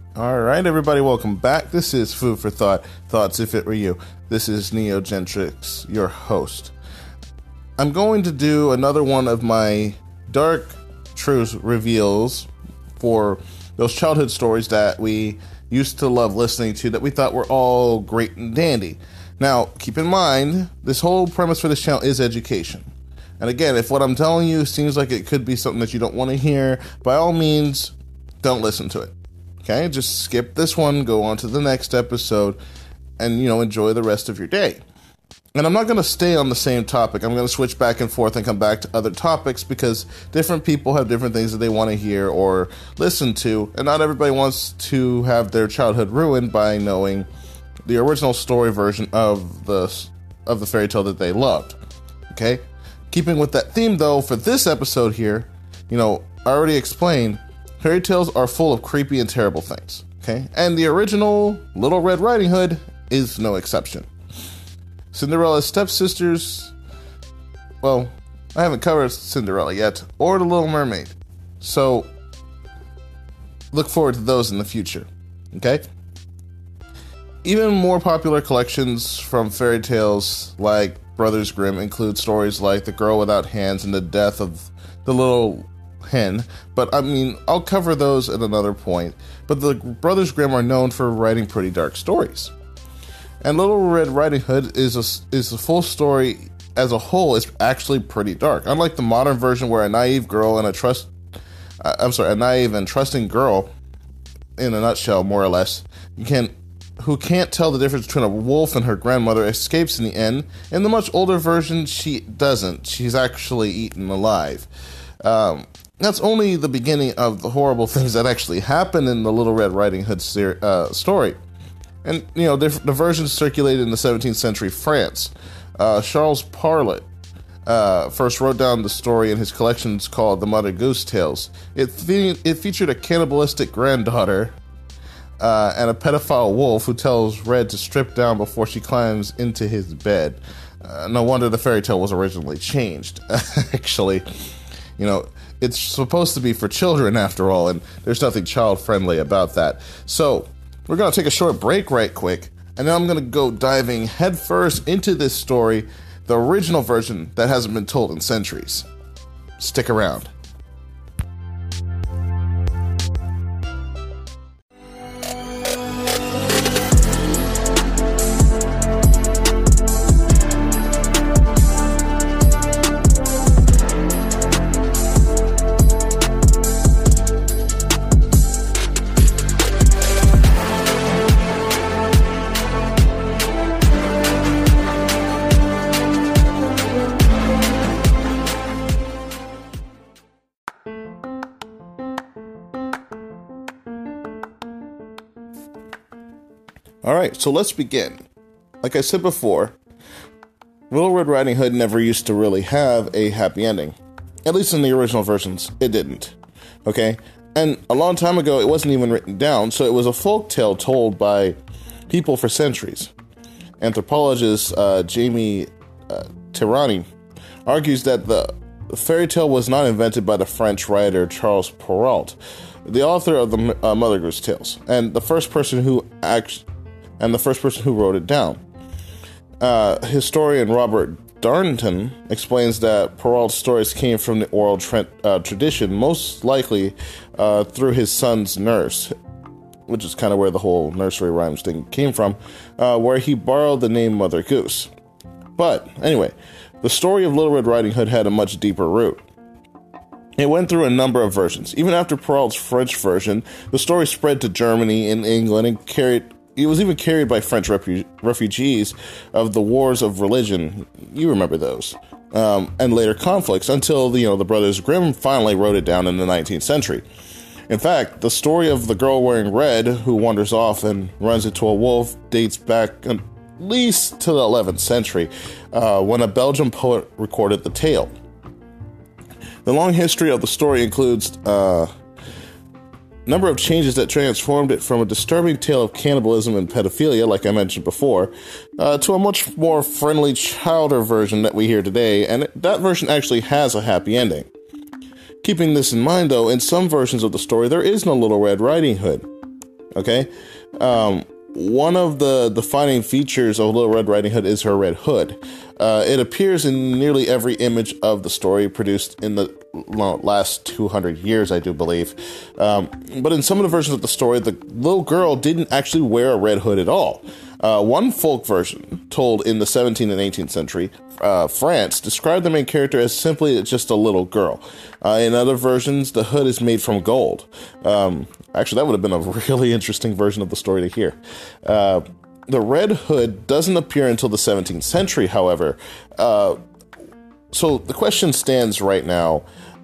All right, everybody, welcome back. This is Food for Thought, Thoughts If It Were You. This is Neogentrix, your host. I'm going to do another one of my dark truth reveals for those childhood stories that we used to love listening to that we thought were all great and dandy. Now, keep in mind, this whole premise for this channel is education. And again, if what I'm telling you seems like it could be something that you don't want to hear, by all means, don't listen to it. Okay, just skip this one, go on to the next episode, and, enjoy the rest of your day. And I'm not going to stay on the same topic. I'm going to switch back and forth and come back to other topics because different people have different things that they want to hear or listen to, and not everybody wants to have their childhood ruined by knowing the original story version of the fairy tale that they loved. Okay? Keeping with that theme, though, for this episode here, I already explained, fairy tales are full of creepy and terrible things, okay? And the original Little Red Riding Hood is no exception. Cinderella's stepsisters, well, I haven't covered Cinderella yet, or The Little Mermaid. So, look forward to those in the future, okay? Even more popular collections from fairy tales like Brothers Grimm include stories like The Girl Without Hands and the Death of the Little Hen, but I'll cover those at another point. But the Brothers Grimm are known for writing pretty dark stories, and Little Red Riding Hood is a full story as a whole is actually pretty dark. Unlike the modern version, where a naive and trusting girl, in a nutshell, more or less, who can't tell the difference between a wolf and her grandmother, escapes in the end. In the much older version, she doesn't. She's actually eaten alive. That's only the beginning of the horrible things that actually happen in the Little Red Riding Hood story. And, the versions circulated in the 17th century France. Charles Parlet first wrote down the story in his collections called The Mother Goose Tales. It featured a cannibalistic granddaughter and a pedophile wolf who tells Red to strip down before she climbs into his bed. No wonder the fairy tale was originally changed. Actually, it's supposed to be for children after all, and there's nothing child-friendly about that. So, we're going to take a short break right quick, and then I'm going to go diving headfirst into this story, the original version that hasn't been told in centuries. Stick around. Alright, so let's begin. Like I said before, Little Red Riding Hood never used to really have a happy ending. At least in the original versions, it didn't. Okay? And a long time ago, it wasn't even written down, so it was a folk tale told by people for centuries. Anthropologist Jamie Tirani argues that the fairy tale was not invented by the French writer Charles Perrault, the author of the Mother Goose Tales, and the first person who wrote it down. Historian Robert Darnton explains that Perrault's stories came from the oral tradition, most likely through his son's nurse, which is kind of where the whole nursery rhymes thing came from, where he borrowed the name Mother Goose. But anyway, the story of Little Red Riding Hood had a much deeper root. It went through a number of versions. Even after Perrault's French version, the story spread to Germany and England and it was even carried by French refugees of the wars of religion. You remember those. And later conflicts until, the Brothers Grimm finally wrote it down in the 19th century. In fact, the story of the girl wearing red who wanders off and runs into a wolf dates back at least to the 11th century, when a Belgian poet recorded the tale. The long history of the story includes number of changes that transformed it from a disturbing tale of cannibalism and pedophilia, like I mentioned before, to a much more friendly, childer version that we hear today, and that version actually has a happy ending. Keeping this in mind, though, in some versions of the story, there is no Little Red Riding Hood. Okay, one of the defining features of Little Red Riding Hood is her red hood. It appears in nearly every image of the story produced in the last 200 years, I do believe. But in some of the versions of the story, the little girl didn't actually wear a red hood at all. One folk version, told in the 17th and 18th century France, described the main character as simply just a little girl. In other versions, the hood is made from gold. Actually, that would have been a really interesting version of the story to hear. The red hood doesn't appear until the 17th century, however. So the question stands right now,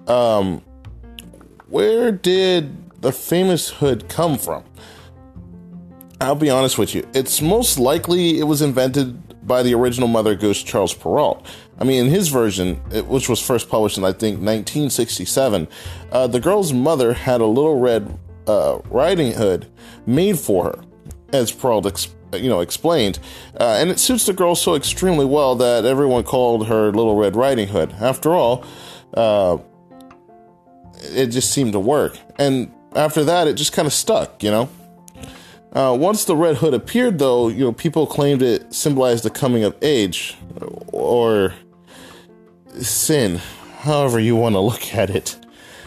where did the famous hood come from? I'll be honest with you. It's most likely it was invented by the original Mother Goose, Charles Perrault. I mean, in his version, which was first published in, I think, 1967, the girl's mother had a little red riding hood made for her, as Perrault explained, and it suits the girl so extremely well that everyone called her Little Red Riding Hood. After all, it just seemed to work, and after that, it just kind of stuck, Once the red hood appeared, though, people claimed it symbolized the coming of age, or sin, however you want to look at it.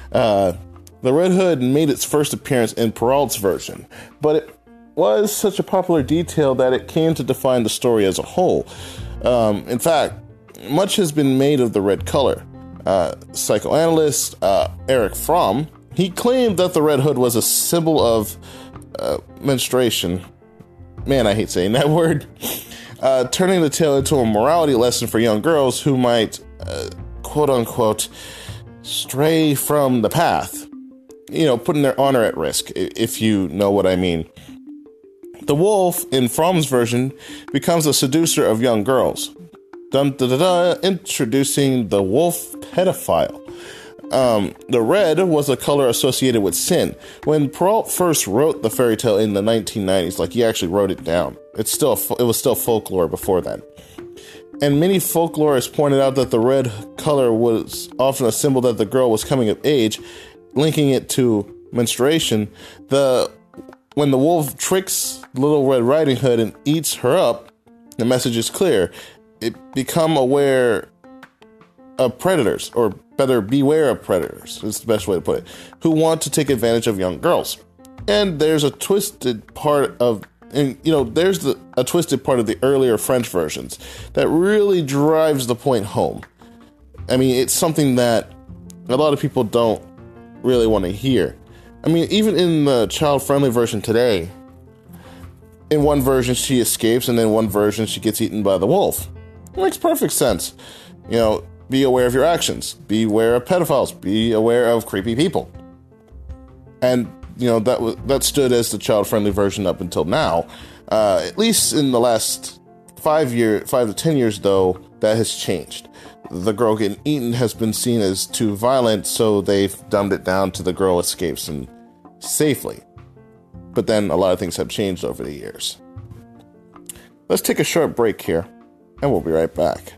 The red hood made its first appearance in Perrault's version, but it was such a popular detail that it came to define the story as a whole. In fact, much has been made of the red color. Psychoanalyst Erich Fromm, he claimed that the red hood was a symbol of menstruation. Man, I hate saying that word. Turning the tale into a morality lesson for young girls who might, quote-unquote, stray from the path. Putting their honor at risk, if you know what I mean. The wolf, in Fromm's version, becomes a seducer of young girls. Introducing the wolf pedophile. The red was a color associated with sin. When Perrault first wrote the fairy tale in the 1990s, he actually wrote it down. It was still folklore before then. And many folklorists pointed out that the red color was often a symbol that the girl was coming of age, linking it to menstruation. When the wolf tricks Little Red Riding Hood and eats her up, the message is clear. Become aware of predators, or better, beware of predators, is the best way to put it, who want to take advantage of young girls. And there's a twisted part of, a twisted part of the earlier French versions that really drives the point home. I mean, it's something that a lot of people don't really want to hear. I mean, even in the child-friendly version today, in one version she escapes, and then one version she gets eaten by the wolf. It makes perfect sense. Be aware of your actions. Be aware of pedophiles. Be aware of creepy people. And, that stood as the child-friendly version up until now. At least in the last 5 to 10 years, though, that has changed. The girl getting eaten has been seen as too violent, so they've dumbed it down to the girl escapes and safely. But then a lot of things have changed over the years. Let's take a short break here, and we'll be right back.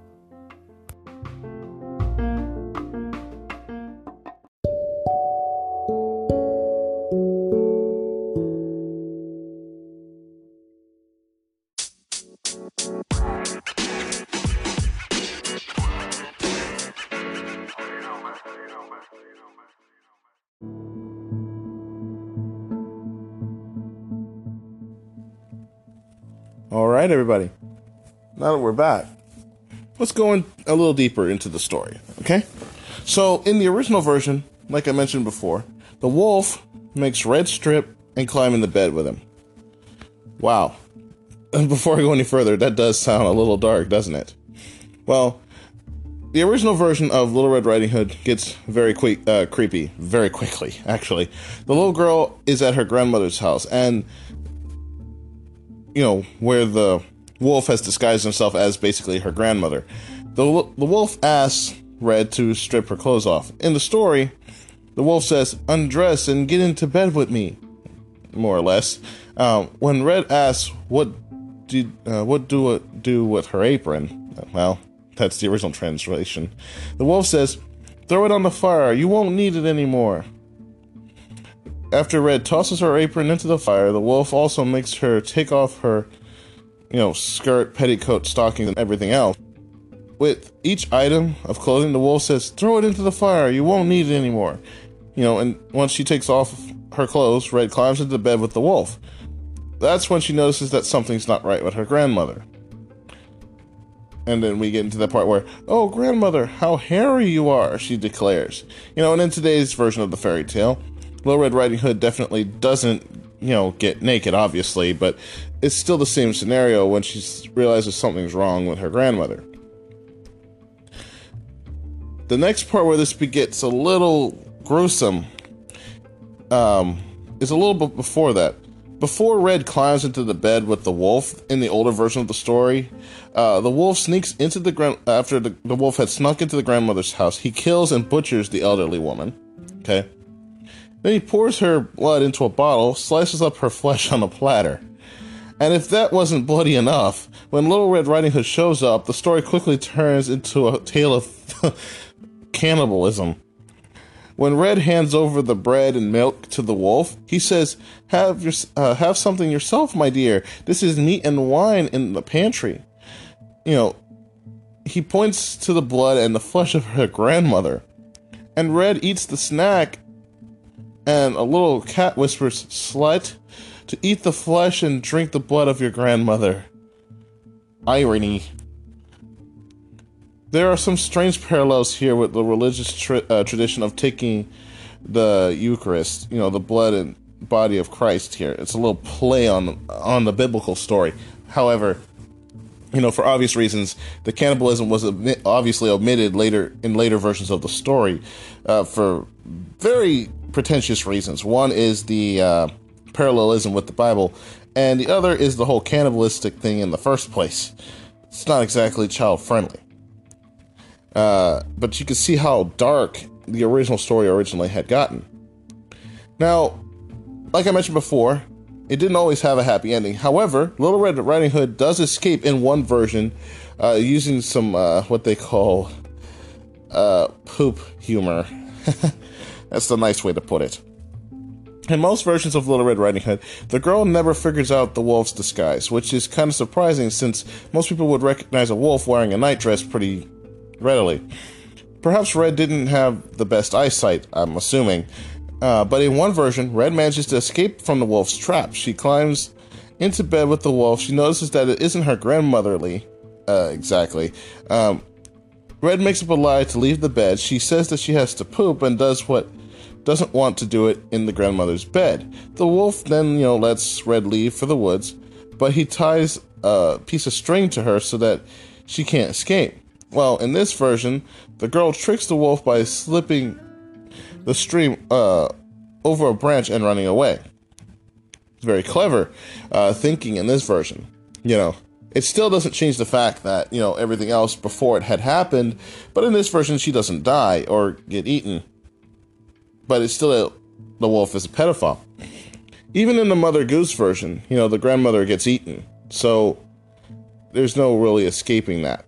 All right, everybody. Now that we're back, let's go a little deeper into the story, okay? So, in the original version, like I mentioned before, the wolf makes Red strip and climb in the bed with him. Wow. Before I go any further, that does sound a little dark, doesn't it? Well, the original version of Little Red Riding Hood gets very creepy, very quickly, actually. The little girl is at her grandmother's house, and where the wolf has disguised himself as basically her grandmother. The wolf asks Red to strip her clothes off. In the story, the wolf says, "Undress and get into bed with me," more or less. When Red asks, what do it do with her apron? Well, that's the original translation. The wolf says, "Throw it on the fire. You won't need it anymore." after Red tosses her apron into the fire, the wolf also makes her take off her, skirt, petticoat, stockings, and everything else. With each item of clothing, the wolf says, "Throw it into the fire, you won't need it anymore." And once she takes off her clothes, Red climbs into bed with the wolf. That's when she notices that something's not right with her grandmother. And then we get into that part where, "Oh, grandmother, how hairy you are," she declares. And in today's version of the fairy tale, Little Red Riding Hood definitely doesn't, get naked, obviously, but it's still the same scenario when she realizes something's wrong with her grandmother. The next part where this gets a little gruesome is a little bit before that. Before Red climbs into the bed with the wolf in the older version of the story, the wolf sneaks into after the wolf had snuck into the grandmother's house. He kills and butchers the elderly woman. Okay. Then he pours her blood into a bottle, slices up her flesh on a platter. And if that wasn't bloody enough, when Little Red Riding Hood shows up, the story quickly turns into a tale of cannibalism. When Red hands over the bread and milk to the wolf, he says, have something yourself, my dear. This is meat and wine in the pantry." He points to the blood and the flesh of her grandmother. And Red eats the snack, and a little cat whispers, "Slut, to eat the flesh and drink the blood of your grandmother." Irony. There are some strange parallels here with the religious tradition of taking the Eucharist, the blood and body of Christ here. It's a little play on the biblical story. However, for obvious reasons, the cannibalism was obviously omitted in later versions of the story for very pretentious reasons. One is the parallelism with the Bible, and the other is the whole cannibalistic thing in the first place. It's not exactly child-friendly. But you can see how dark the original story originally had gotten. Now, like I mentioned before, it didn't always have a happy ending. However, Little Red Riding Hood does escape in one version using some, what they call, poop humor. That's the nice way to put it. In most versions of Little Red Riding Hood, the girl never figures out the wolf's disguise, which is kind of surprising since most people would recognize a wolf wearing a nightdress pretty readily. Perhaps Red didn't have the best eyesight, I'm assuming, but in one version, Red manages to escape from the wolf's trap. She climbs into bed with the wolf. She notices that it isn't her grandmotherly, exactly. Red makes up a lie to leave the bed. She says that she has to poop and doesn't want to do it in the grandmother's bed. The wolf then, lets Red leave for the woods, but he ties a piece of string to her so that she can't escape. Well, in this version, the girl tricks the wolf by slipping the string over a branch and running away. Very clever thinking in this version. It still doesn't change the fact that, everything else before it had happened, but in this version, she doesn't die or get eaten. But it's still the wolf is a pedophile. Even in the Mother Goose version, the grandmother gets eaten. So there's no really escaping that.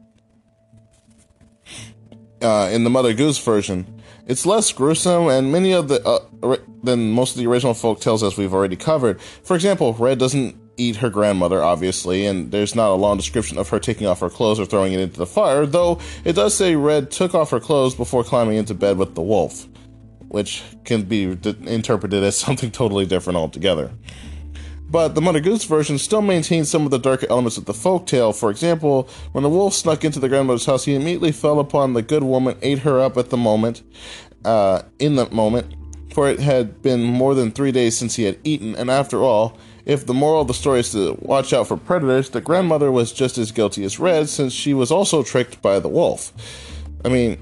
In the Mother Goose version, it's less gruesome, and many of than most of the original folk tales as we've already covered. For example, Red doesn't eat her grandmother, obviously, and there's not a long description of her taking off her clothes or throwing it into the fire, though it does say Red took off her clothes before climbing into bed with the wolf, which can be interpreted as something totally different altogether. But the Mother Goose version still maintains some of the darker elements of the folktale. For example, when the wolf snuck into the grandmother's house, he immediately fell upon the good woman, ate her up in that moment, for it had been more than 3 days since he had eaten, and after all, if the moral of the story is to watch out for predators, the grandmother was just as guilty as Red, since she was also tricked by the wolf. I mean,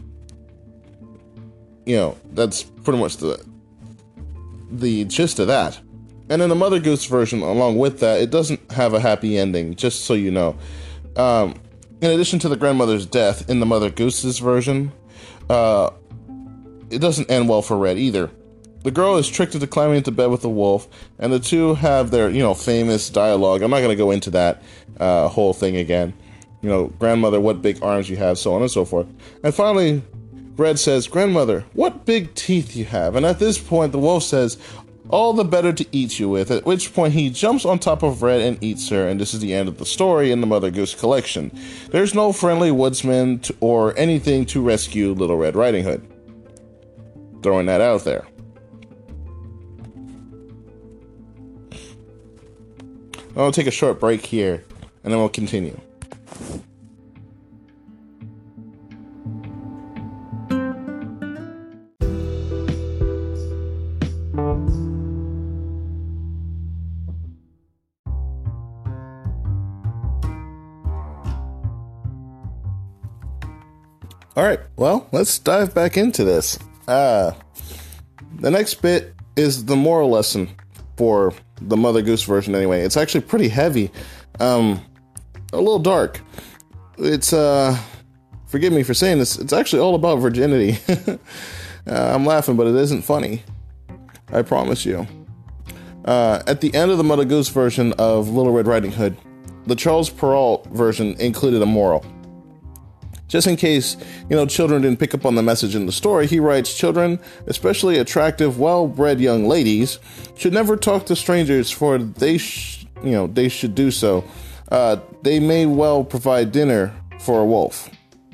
that's pretty much the gist of that. And in the Mother Goose version, along with that, it doesn't have a happy ending, just so you know. In addition to the grandmother's death, in the Mother Goose's version, it doesn't end well for Red either. The girl is tricked into climbing into bed with the wolf, and the two have their, famous dialogue. I'm not going to go into that whole thing again. Grandmother, what big arms you have, so on and so forth. And finally, Red says, "Grandmother, what big teeth you have." And at this point, the wolf says, all the better to eat you with, at which point he jumps on top of Red and eats her, and this is the end of the story in the Mother Goose collection. There's no friendly woodsman or anything to rescue Little Red Riding Hood. Throwing that out there. I'll take a short break here, and then we'll continue. All right, well, let's dive back into this. The next bit is the moral lesson for the Mother Goose version anyway. It's actually pretty heavy, a little dark. It's, forgive me for saying this, it's actually all about virginity. I'm laughing, but it isn't funny. I promise you. At the end of the Mother Goose version of Little Red Riding Hood, the Charles Perrault version included a moral. Just in case, children didn't pick up on the message in the story, he writes, children, especially attractive, well-bred young ladies, should never talk to strangers, for they should do so. They may well provide dinner for a wolf.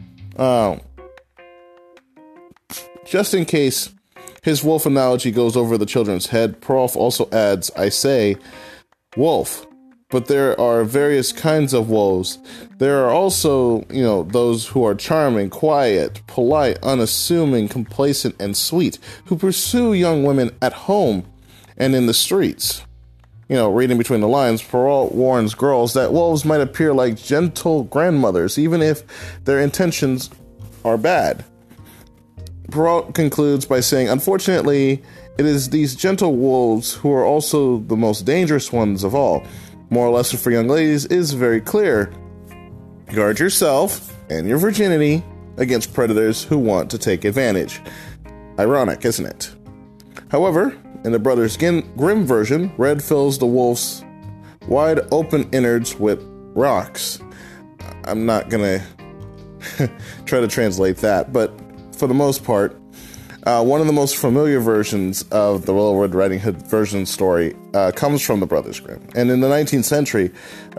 Just in case his wolf analogy goes over the children's head, Perrault also adds, I say, wolf. But there are various kinds of wolves. There are also, those who are charming, quiet, polite, unassuming, complacent, and sweet, who pursue young women at home and in the streets. Reading between the lines, Perrault warns girls that wolves might appear like gentle grandmothers, even if their intentions are bad. Perrault concludes by saying, unfortunately, it is these gentle wolves who are also the most dangerous ones of all. Moral lesson for young ladies is very clear. Guard yourself and your virginity against predators who want to take advantage. Ironic, isn't it? However, in the Brothers Grimm version, Red fills the wolf's wide open innards with rocks. I'm not gonna try to translate that, but for the most part, one of the most familiar versions of the Little Red Riding Hood version story comes from the Brothers Grimm. And in the 19th century,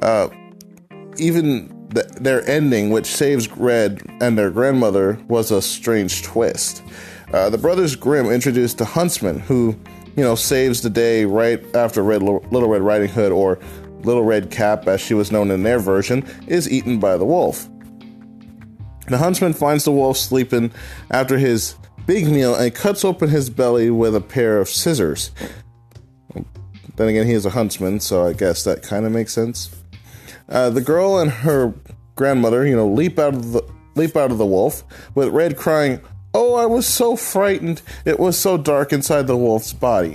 even their ending, which saves Red and their grandmother, was a strange twist. The Brothers Grimm introduced the huntsman who, saves the day right after Little Red Riding Hood, or Little Red Cap as she was known in their version, is eaten by the wolf. The huntsman finds the wolf sleeping after his big meal and cuts open his belly with a pair of scissors. Then again, he is a huntsman, so I guess that kind of makes sense. The girl and her grandmother, leap out of the wolf, with Red crying, "Oh, I was so frightened! It was so dark inside the wolf's body."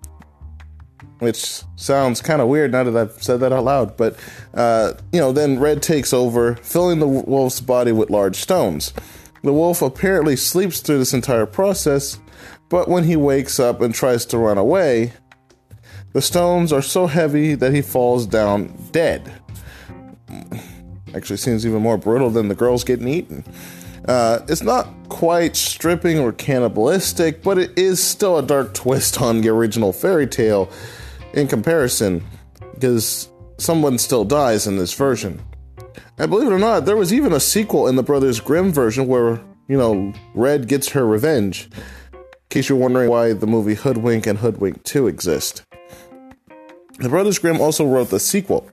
Which sounds kind of weird now that I've said that out loud, but then Red takes over, filling the wolf's body with large stones. The wolf apparently sleeps through this entire process, but when he wakes up and tries to run away, the stones are so heavy that he falls down dead. Actually seems even more brutal than the girls getting eaten. It's not quite stripping or cannibalistic, but it is still a dark twist on the original fairy tale in comparison, because someone still dies in this version. And believe it or not, there was even a sequel in the Brothers Grimm version where, Red gets her revenge. In case you're wondering why the movie Hoodwink and Hoodwink 2 exist. The Brothers Grimm also wrote the sequel.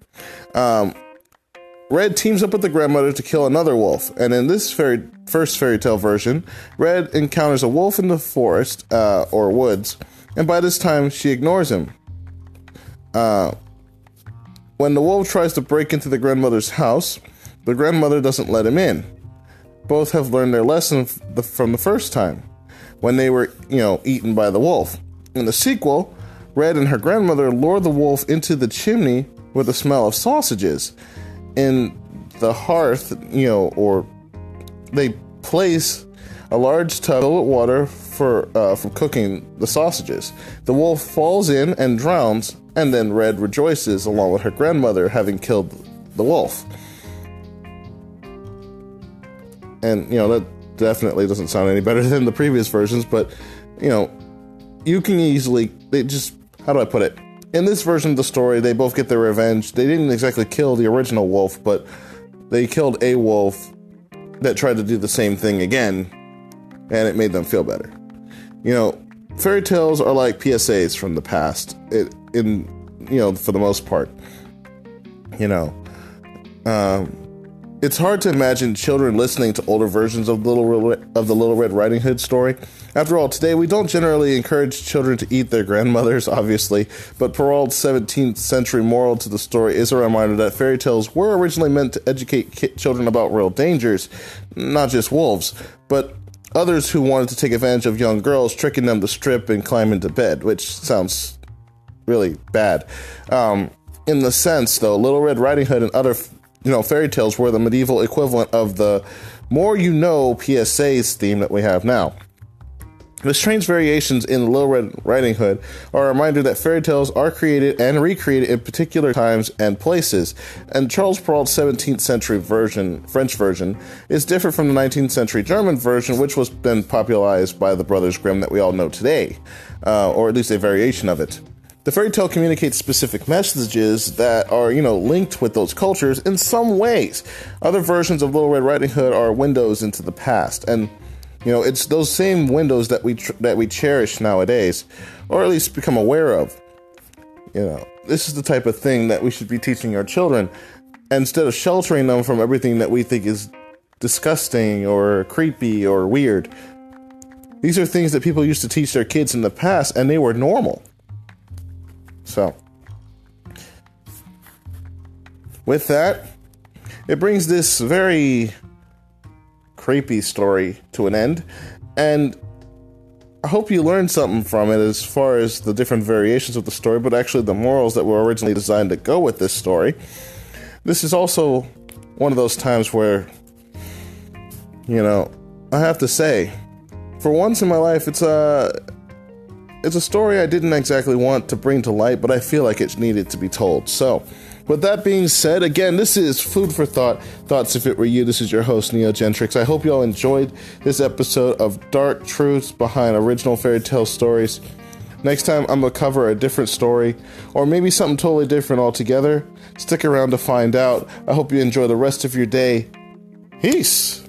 Red teams up with the grandmother to kill another wolf, and in this first fairy tale version, Red encounters a wolf in the forest, or woods, and by this time she ignores him. When the wolf tries to break into the grandmother's house, the grandmother doesn't let him in. Both have learned their lesson from the first time, when they were, eaten by the wolf. In the sequel, Red and her grandmother lure the wolf into the chimney with the smell of sausages. In the hearth, or they place a large tub of water for cooking the sausages. The wolf falls in and drowns, and then Red rejoices along with her grandmother having killed the wolf. And, that definitely doesn't sound any better than the previous versions, but, you can easily, they just how do I put it? In this version of the story, they both get their revenge. They didn't exactly kill the original wolf, but they killed a wolf that tried to do the same thing again, and it made them feel better. You know, fairy tales are like PSAs from the past, for the most part. It's hard to imagine children listening to older versions of the Little Red Riding Hood story. After all, today we don't generally encourage children to eat their grandmothers, obviously, but Perrault's 17th century moral to the story is a reminder that fairy tales were originally meant to educate children about real dangers, not just wolves, but others who wanted to take advantage of young girls, tricking them to strip and climb into bed, which sounds really bad. In the sense, though, Little Red Riding Hood and other fairy tales were the medieval equivalent of the more you know PSA's theme that we have now. The strange variations in Little Red Riding Hood are a reminder that fairy tales are created and recreated in particular times and places, and Charles Perrault's 17th century French version, is different from the 19th century German version, which was then popularized by the Brothers Grimm that we all know today, or at least a variation of it. The fairy tale communicates specific messages that are, linked with those cultures in some ways. Other versions of Little Red Riding Hood are windows into the past, and it's those same windows that we cherish nowadays, or at least become aware of. This is the type of thing that we should be teaching our children, instead of sheltering them from everything that we think is disgusting or creepy or weird. These are things that people used to teach their kids in the past, and they were normal. So, with that, it brings this very creepy story to an end, and I hope you learned something from it as far as the different variations of the story, but actually the morals that were originally designed to go with this story. This is also one of those times where, I have to say, for once in my life, it's a story I didn't exactly want to bring to light, but I feel like it needed to be told. So, with that being said, again, this is Food for Thought, Thoughts If It Were You. This is your host, Neo Gentrix. I hope you all enjoyed this episode of Dark Truths Behind Original Fairy Tale Stories. Next time, I'm going to cover a different story, or maybe something totally different altogether. Stick around to find out. I hope you enjoy the rest of your day. Peace!